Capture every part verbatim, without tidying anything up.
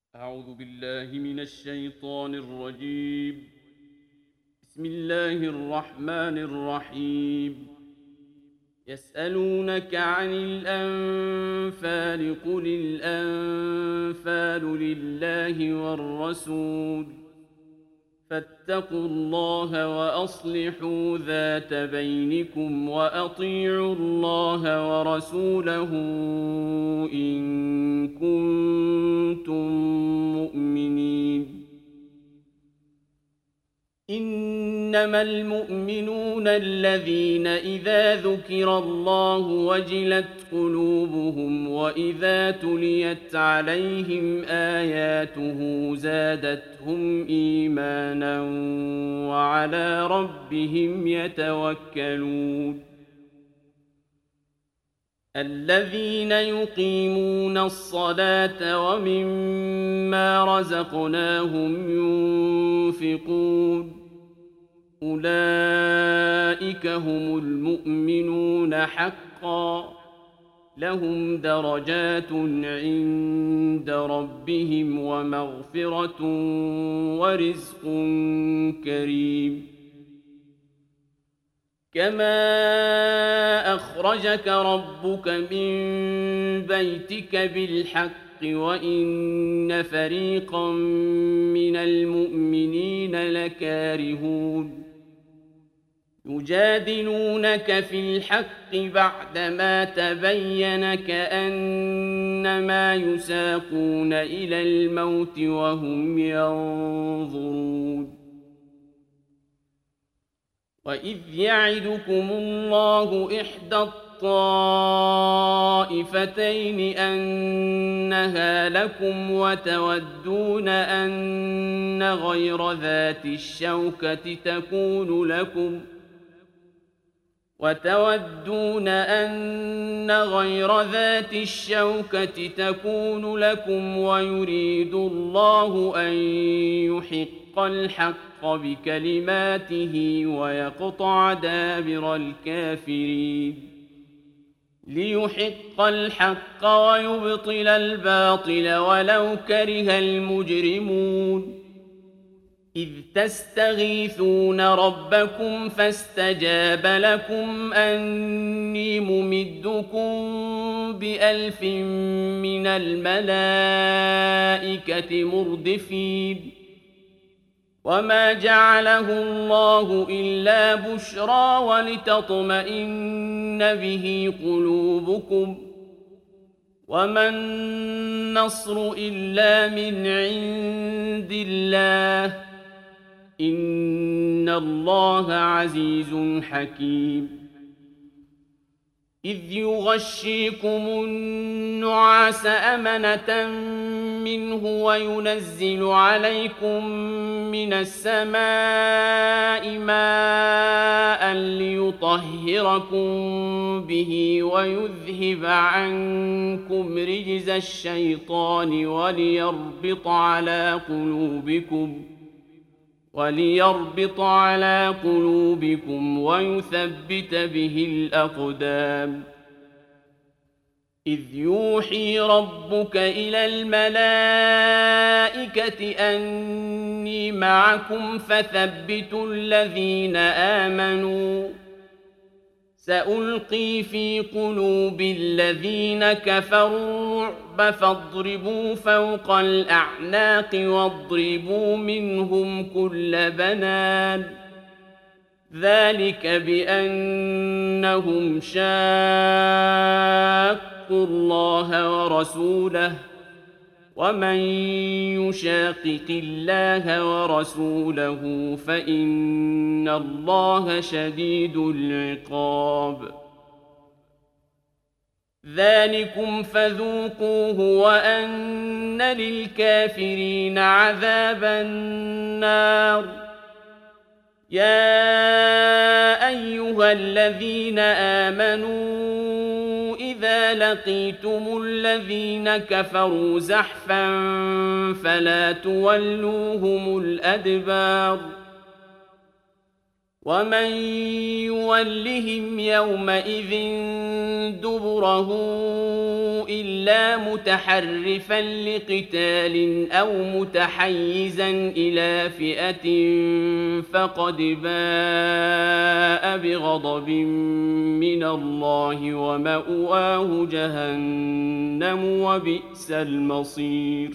أعوذ بالله من الشيطان الرجيم. بسم الله الرحمن الرحيم. يسألونك عن الأنفال قل الأنفال لله والرسول فاتقوا الله وأصلحوا ذات بينكم وأطيعوا الله ورسوله إن كنتم مؤمنين. إنما المؤمنون الذين إذا ذكر الله وجلت قلوبهم وإذا تليت عليهم آياته زادتهم إيمانا وعلى ربهم يتوكلون. الذين يقيمون الصلاة ومما رزقناهم ينفقون أولئك هم المؤمنون حقا لهم درجات عند ربهم ومغفرة ورزق كريم. كما أخرجك ربك من بيتك بالحق وإن فريقا من المؤمنين لكارهون يجادلونك في الحق بعدما تبين كأنما يساقون إلى الموت وهم ينظرون. وإذ يعدكم الله إحدى الطائفتين أنها لكم وتودون أن غير ذات الشوكة تكون لكم وتودون أن غير ذات الشوكة تكون لكم ويريد الله أن يحق الحق بكلماته ويقطع دابر الكافرين ليحق الحق ويبطل الباطل ولو كره المجرمون. إذ تستغيثون ربكم فاستجاب لكم أني ممدكم بألف من الملائكة مردفين. وما جعله الله إلا بشرى ولتطمئن به قلوبكم وما النصر إلا من عند الله إن الله عزيز حكيم. إذ يغشيكم النعاس أمنة منه وينزل عليكم من السماء ماء ليطهركم به ويذهب عنكم رجز الشيطان وليربط على قلوبكم وليربط على قلوبكم ويثبت به الأقدام. إذ يوحي ربك إلى الملائكة أني معكم فثبتوا الذين آمنوا سألقي في قلوب الذين كفروا الرعب فاضربوا فوق الأعناق واضربوا منهم كل بنان ذلك بأنهم شاقوا الله ورسوله ومن يشاقق الله ورسوله فإن الله شديد العقاب. ذلكم فذوقوه وأن للكافرين عذاب النار. يا أيها الذين آمنوا إذا لقيتم الذين كفروا زحفا فلا تولوهم الأدبار. ذلكم فذوقوه وأن للكافرين عذاب النار. يا أيها الذين آمنوا إذا لقيتم الذين كفروا زحفا فلا تولوهم الأدبار. ذلكم فذوقوه وأن للكافرين عذاب النار. يا أيها الذين آمنوا إذا لقيتم الذين كفروا زحفا فلا تولوهم الأدبار. ومن يولهم يومئذ دبره إلا متحرفا لقتال أو متحيزا إلى فئة فقد باء بغضب من الله ومأواه جهنم وبئس المصير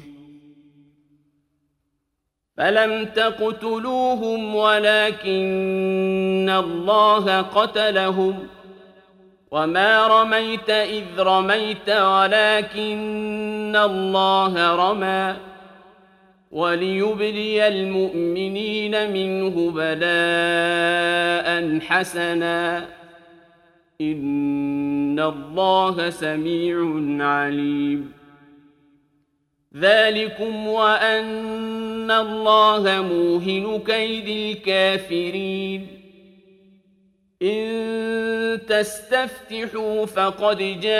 فلم تقتلوهم ولكن الله قتلهم وما رميت إذ رميت ولكن الله رمى وليبلي المؤمنين منه بلاء حسنا إن الله سميع عليم ذلكم وأن الله موهن كيد الكافرين إن تستفتحوا فقد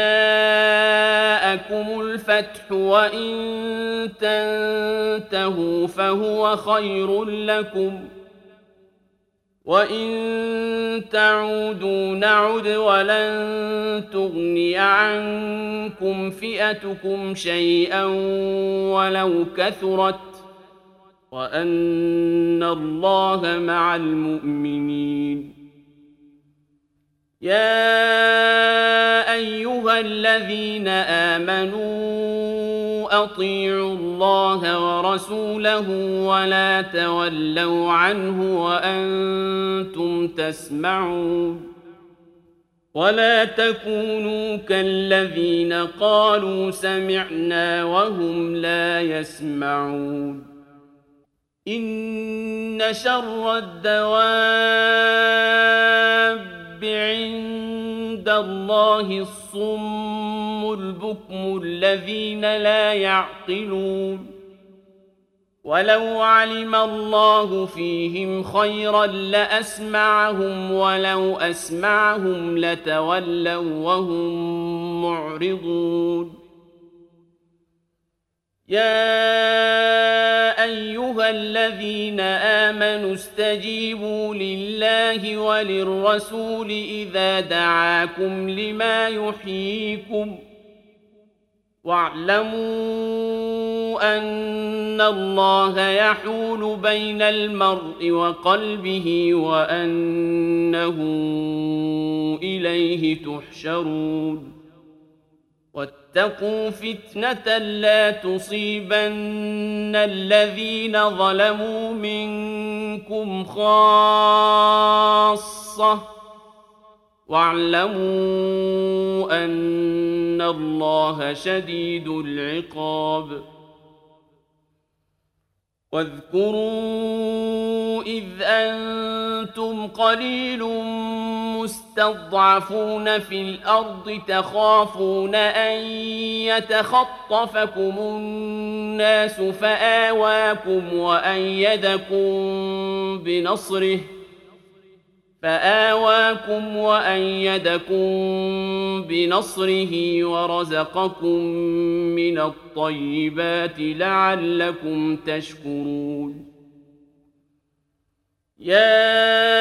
جاءكم الفتح وإن تنتهوا فهو خير لكم وإن تعودوا نعد ولن تغني عنكم فئتكم شيئا ولو كثرت وأن الله مع المؤمنين يا أيها الذين آمنوا أطيعوا الله ورسوله ولا تولوا عنه وأنتم تسمعون ولا تكونوا كالذين قالوا سمعنا وهم لا يسمعون إن شر الدواب عند الله الصم البكم الذين لا يعقلون ولو علم الله فيهم خيرا لأسمعهم ولو أسمعهم لتولوا وهم معرضون يا أيها الذين آمنوا استجيبوا لله وللرسول إذا دعاكم لما يحييكم واعلموا أن الله يحول بين المرء وقلبه وأنه إليه تحشرون واتقوا فتنة لا تصيبن الذين ظلموا منكم خاصة واعلموا أن الله شديد العقاب واذكروا إذ أنتم قليل مستضعفون في الأرض تخافون أن يتخطفكم الناس فآواكم وأيدكم بنصره فآواكم وأيدكم بنصره ورزقكم من الطيبات لعلكم تشكرون يا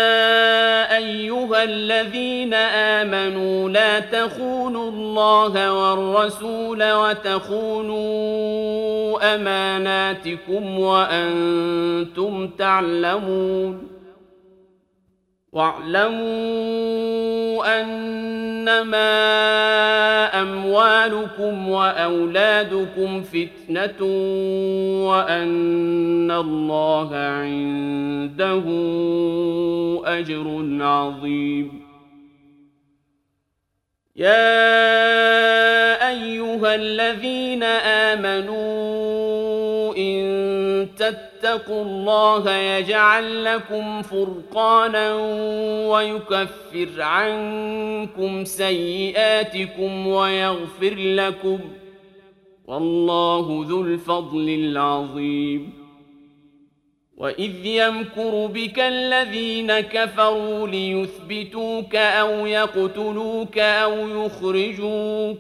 أيها الذين آمنوا لا تخونوا الله والرسول وتخونوا أماناتكم وأنتم تعلمون واعلموا أنما أموالكم وأولادكم فتنة وأن الله عنده أجر عظيم يا أيها الذين آمنوا إن تتقوا الله يجعل لكم فرقانا ويكفر عنكم سيئاتكم ويغفر لكم والله ذو الفضل العظيم وإذ يمكر بك الذين كفروا ليثبتوك أو يقتلوك أو يخرجوك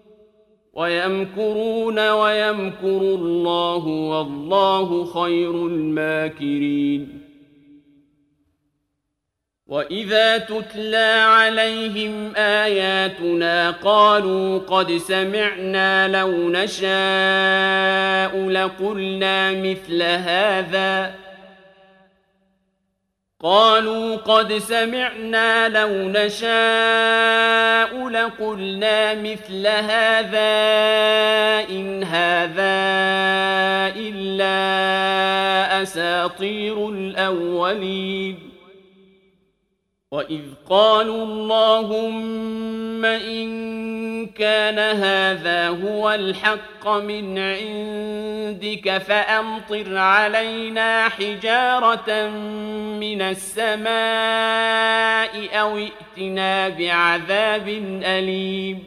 ويمكرون ويمكر الله والله خير الماكرين وإذا تتلى عليهم آياتنا قالوا قد سمعنا لو نشاء لقلنا مثل هذا قالوا قد سمعنا لو نشاء لقلنا مثل هذا إن هذا إلا أساطير الأولين وإذ قالوا اللهم إن كان هذا هو الحق من عندك فأمطر علينا حجارة من السماء أو ائتنا بعذاب أليم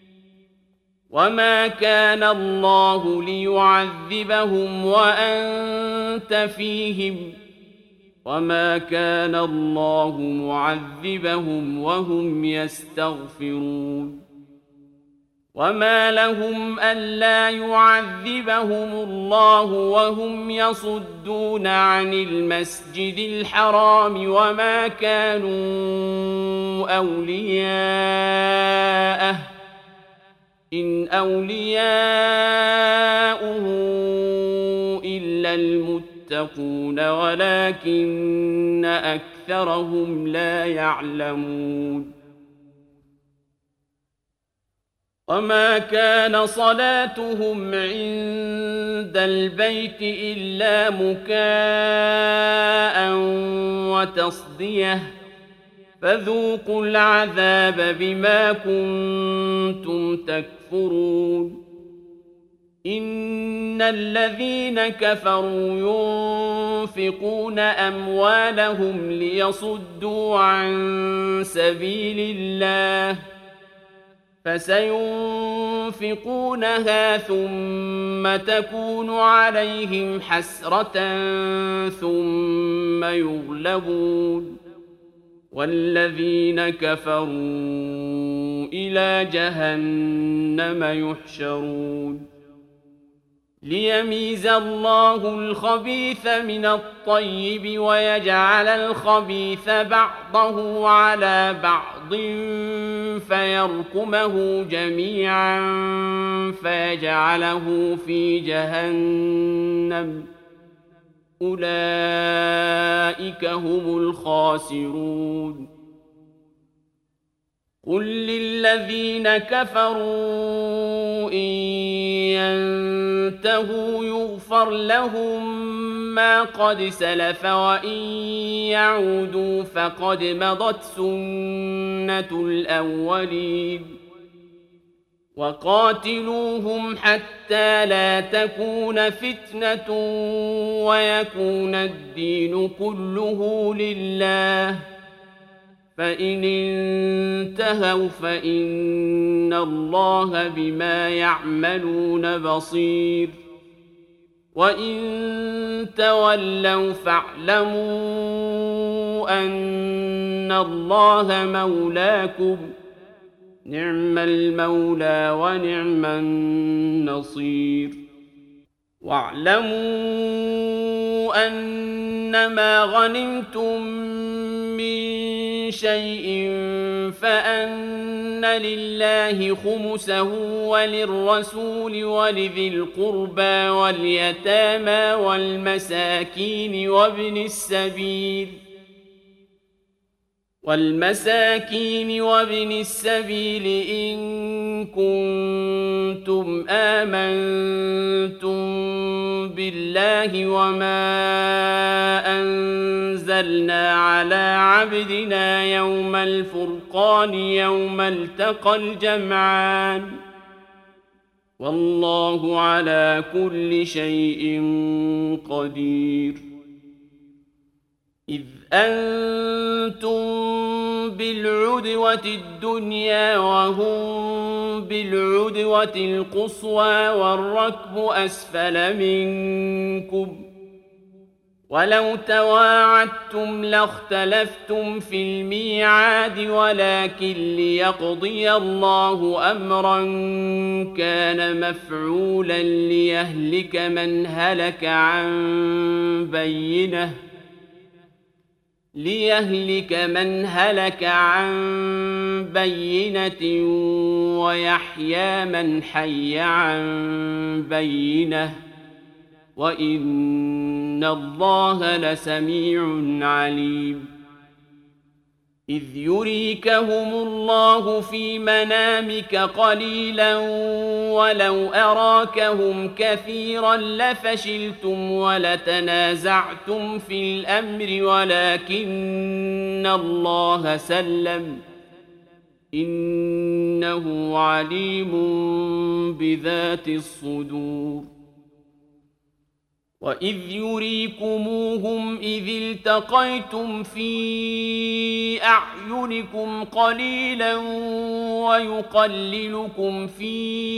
وما كان الله ليعذبهم وأنت فيهم وما كان الله معذبهم وهم يستغفرون وما لهم ألا يعذبهم الله وهم يصدون عن المسجد الحرام وما كانوا أولياءه إن أولياؤه إلا المتقون يتقون ولكن أكثرهم لا يعلمون وما كان صلاتهم عند البيت إلا مكاء وتصدية فذوقوا العذاب بما كنتم تكفرون إن الذين كفروا ينفقون أموالهم ليصدوا عن سبيل الله فسينفقونها ثم تكون عليهم حسرة ثم يغلبون والذين كفروا إلى جهنم يحشرون ليميز الله الخبيث من الطيب ويجعل الخبيث بعضه على بعض فيركمه جميعا فيجعله في جهنم أولئك هم الخاسرون قل للذين كفروا إن ينتهوا يغفر لهم ما قد سلف وإن يعودوا فقد مضت سنة الأولين وقاتلوهم حتى لا تكون فتنة ويكون الدين كله لله فإن انتهوا فإن الله بما يعملون بصير وإن تولوا فاعلموا أن الله مولاكم نعم المولى ونعم النصير واعلموا أنما غنمتم من شيء فأن لله خمسه وللرسول ولذي القربى واليتامى والمساكين وابن السبيل والمساكين وابن السبيل إن كنتم آمنتم بالله وما أنزلنا على عبدنا يوم الفرقان يوم التقى الجمعان والله على كل شيء قدير إذ أنتم بالعدوة الدنيا وهم بالعدوة القصوى والركب أسفل منكم ولو تواعدتم لاختلفتم في الميعاد ولكن ليقضي الله أمرا كان مفعولا ليهلك من هلك عن بينه ليهلك من هلك عن بينة ويحيى من حي عن بينة وإن الله لسميع عليم إذ يريكهم الله في منامك قليلا ولو أراكهم كثيرا لفشلتم ولتنازعتم في الأمر ولكن الله سلم إنه عليم بذات الصدور وإذ يريكموهم إذ التقيتم في أعينكم قليلا ويقللكم في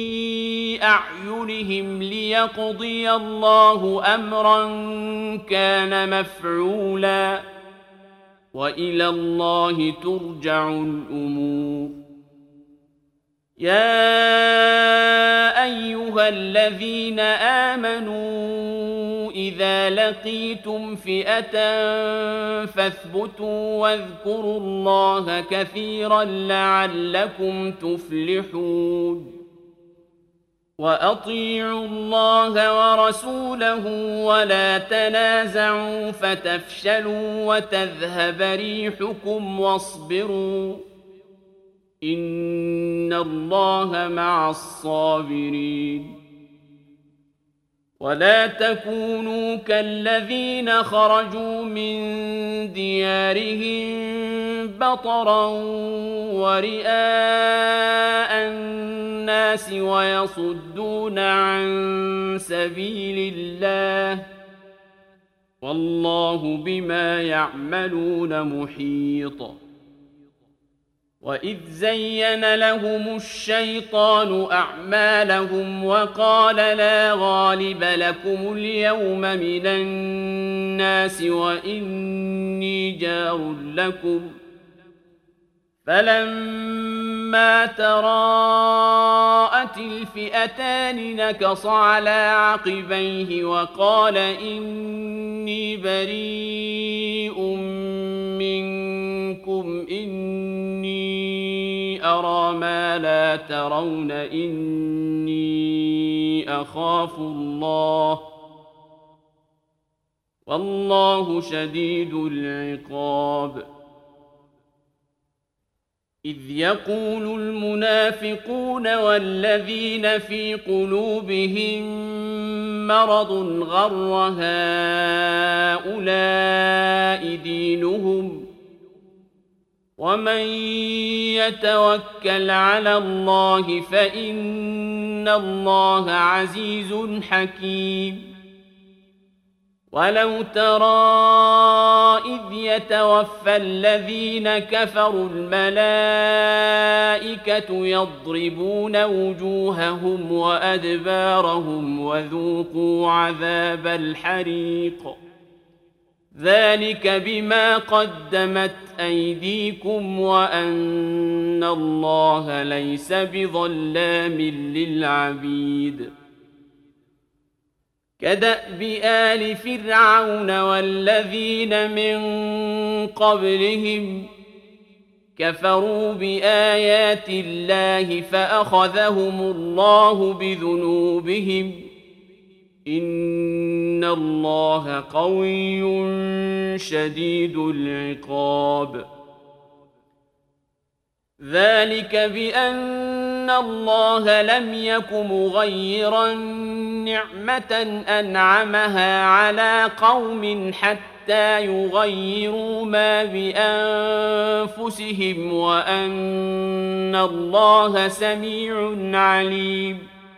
أعينهم ليقضي الله أمرا كان مفعولا وإلى الله ترجع الأمور يا أيها الذين آمنوا إذا لقيتم فئة فاثبتوا واذكروا الله كثيرا لعلكم تفلحون وأطيعوا الله ورسوله ولا تنازعوا فتفشلوا وتذهب ريحكم واصبروا إن الله مع الصابرين ولا تكونوا كالذين خرجوا من ديارهم بطرا ورئاء الناس ويصدون عن سبيل الله والله بما يعملون محيط وإذ زين لهم الشيطان أعمالهم وقال لا غالب لكم اليوم من الناس وإني جار لكم فلما تراءت الفئتان نكص على عقبيه وقال إني بريء منكم إني أرى ما لا ترون إني أخاف الله والله شديد العقاب إذ يقول المنافقون والذين في قلوبهم مرض غر هؤلاء دينهم ومن يتوكل على الله فإن الله عزيز حكيم ولو ترى إذ يتوفى الذين كفروا الملائكة يضربون وجوههم وأدبارهم وذوقوا عذاب الحريق ذلك بما قدمت أيديكم وأن الله ليس بظلام للعبيد كدأب آل فرعون والذين من قبلهم كفروا بآيات الله فأخذهم الله بذنوبهم إن الله قوي شديد العقاب ذلك بأن الله لم يك مغيرا نعمة أنعمها على قوم حتى يغيروا ما بأنفسهم وأن الله سميع عليم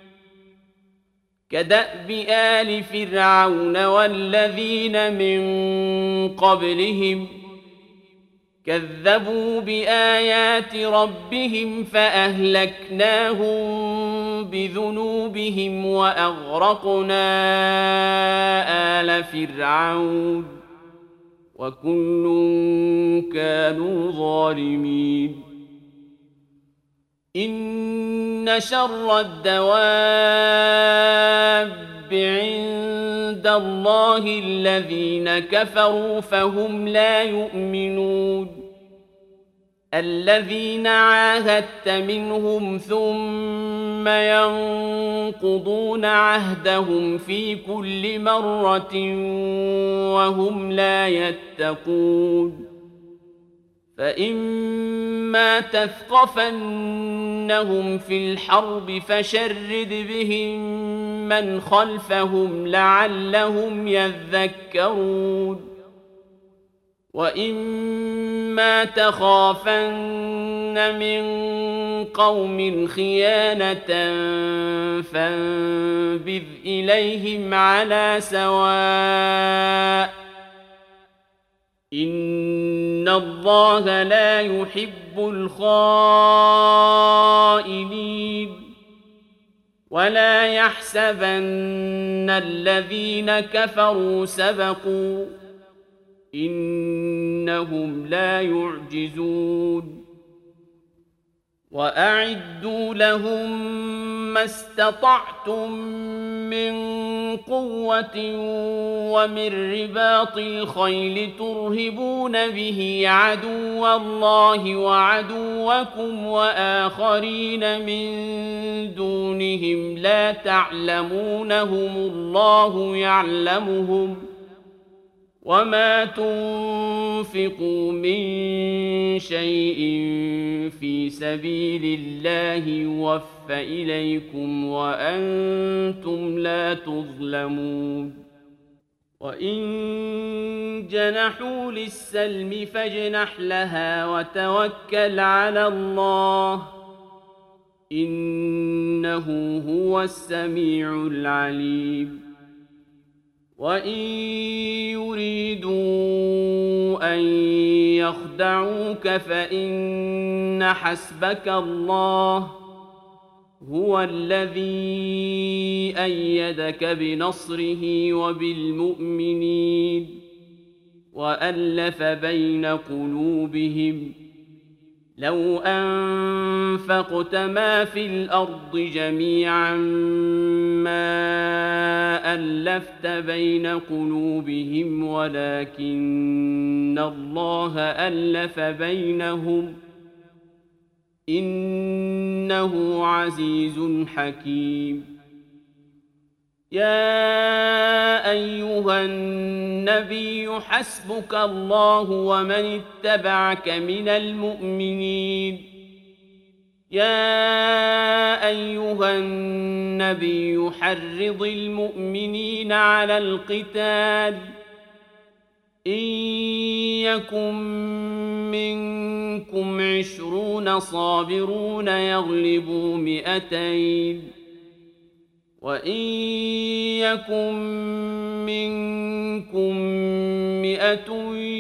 كدأب آل فرعون والذين من قبلهم كذبوا بآيات ربهم فأهلكناهم بذنوبهم وأغرقنا آل فرعون وكل كانوا ظالمين إن شر الدواب عند عند الله الذين كفروا فهم لا يؤمنون الذين عاهدت منهم ثم ينقضون عهدهم في كل مرة وهم لا يتقون فإما تثقفنهم في الحرب فشرد بهم من خلفهم لعلهم يذكرون وإما تخافن من قوم خيانة فانبذ إليهم على سواء إن الله لا يحب الخائنين ولا يحسبن الذين كفروا سبقوا إنهم لا يعجزون وأعدوا لهم ما استطعتم من قوة ومن رباط الخيل ترهبون به عدو الله وعدوكم وآخرين من دونهم لا تعلمونهم الله يعلمهم وما تنفقوا من شيء في سبيل الله يوفى إليكم وأنتم لا تظلمون وإن جنحوا للسلم فاجنح لها وتوكل على الله إنه هو السميع العليم وإن يريدوا أن يخدعوك فإن حسبك الله هو الذي أيدك بنصره وبالمؤمنين وألف بين قلوبهم لو أنفقت ما في الأرض جميعا ما ألفت بين قلوبهم ولكن الله ألف بينهم إنه عزيز حكيم يا أيها النبي حسبك الله ومن اتبعك من المؤمنين يا أيها النبي حرض المؤمنين على القتال إن يكن منكم عشرون صابرون يغلبوا مئتين وإن يكن منكم مئة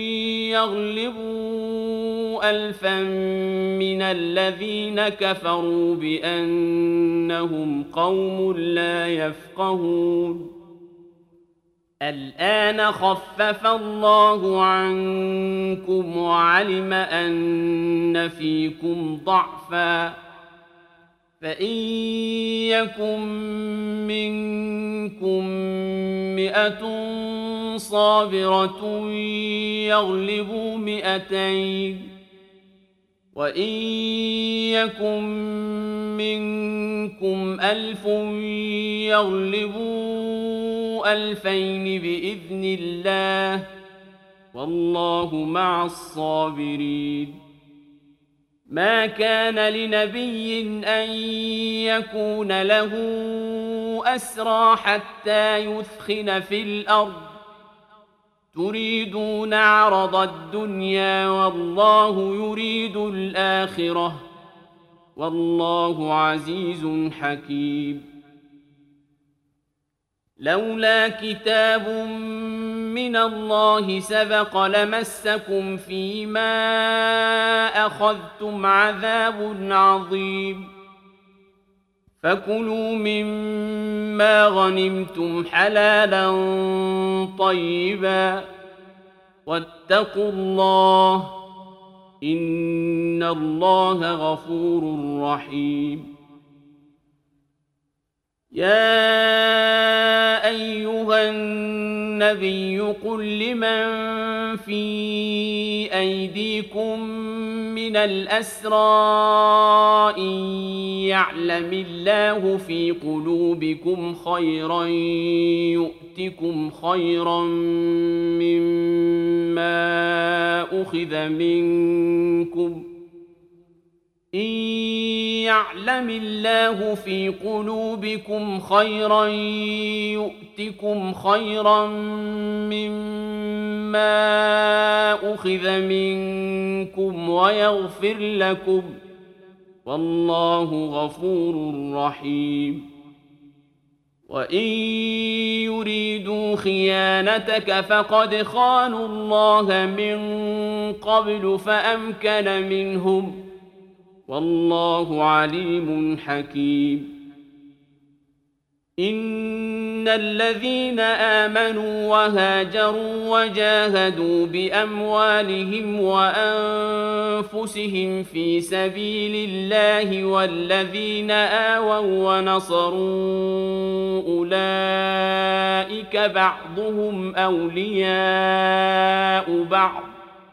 يغلبوا ألفا من الذين كفروا بأنهم قوم لا يفقهون الآن خفف الله عنكم وعلم أن فيكم ضعفا فإن يكن منكم مئة صابرة يغلبوا مئتين وإن يكن منكم ألف يغلبوا ألفين بإذن الله والله مع الصابرين ما كان لنبي أن يكون له أسرى حتى يثخن في الأرض تريدون عرض الدنيا والله يريد الآخرة والله عزيز حكيم لولا كتاب من الله سبق لمسكم فيما أخذتم عذاب عظيم فكلوا مما غنمتم حلالا طيبا واتقوا الله إن الله غفور رحيم يا أيها النبي قل لمن في أيديكم من الأسرى إن يعلم الله في قلوبكم خيرا يؤتكم خيرا مما أخذ منكم إن يعلم الله في قلوبكم خيرا يؤتكم خيرا مما أخذ منكم ويغفر لكم والله غفور رحيم وإن يريدوا خيانتك فقد خانوا الله من قبل فأمكن منهم والله عليم حكيم إن الذين آمنوا وهاجروا وجاهدوا بأموالهم وأنفسهم في سبيل الله والذين آووا ونصروا أولئك بعضهم أولياء بعض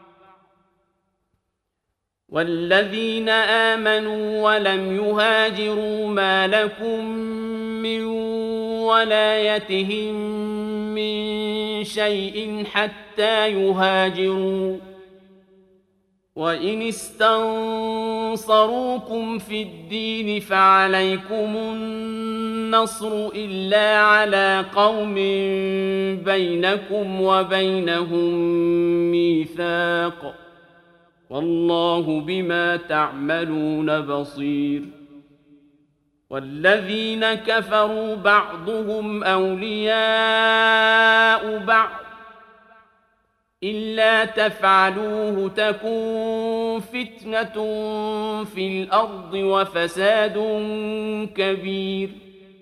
والذين آمنوا ولم يهاجروا ما لكم من ولايتهم من شيء حتى يهاجروا وإن استنصروكم في الدين فعليكم النصر إلا على قوم بينكم وبينهم ميثاق والله بما تعملون بصير والذين كفروا بعضهم أولياء بعض إلا تفعلوه تكن فتنة في الأرض وفساد كبير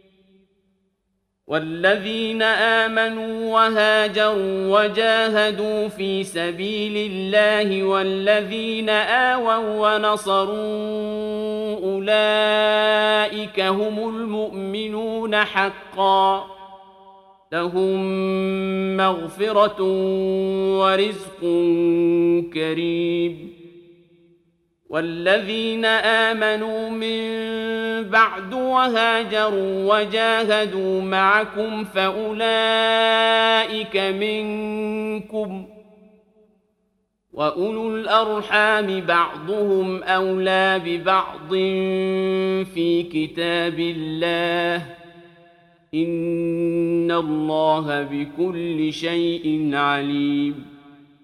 والذين آمنوا وهاجروا وجاهدوا في سبيل الله والذين آووا ونصروا أولئك هم المؤمنون حقا لهم مغفرة ورزق كريم والذين آمنوا من بعد وهاجروا وجاهدوا معكم فأولئك منكم وأولو الأرحام بعضهم أولى ببعض في كتاب الله إن الله بكل شيء عليم